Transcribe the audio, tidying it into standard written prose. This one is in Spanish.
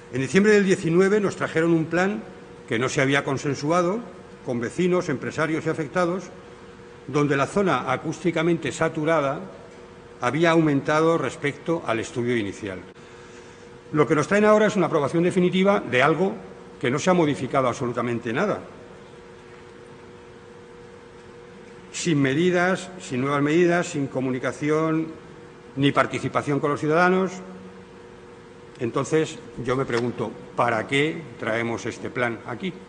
En diciembre del 19 nos trajeron un plan que no se había consensuado con vecinos, empresarios y afectados, donde la zona acústicamente saturada había aumentado respecto al estudio inicial. Lo que nos traen ahora es una aprobación definitiva de algo que no se ha modificado absolutamente nada. Sin medidas, sin nuevas medidas, sin comunicación ni participación con los ciudadanos. Entonces, yo me pregunto, ¿para qué traemos este plan aquí?